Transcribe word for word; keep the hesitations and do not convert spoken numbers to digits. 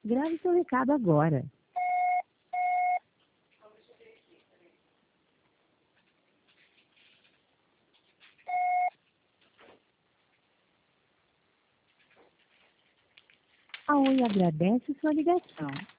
Grave seu recado agora. A Oi agradece sua ligação.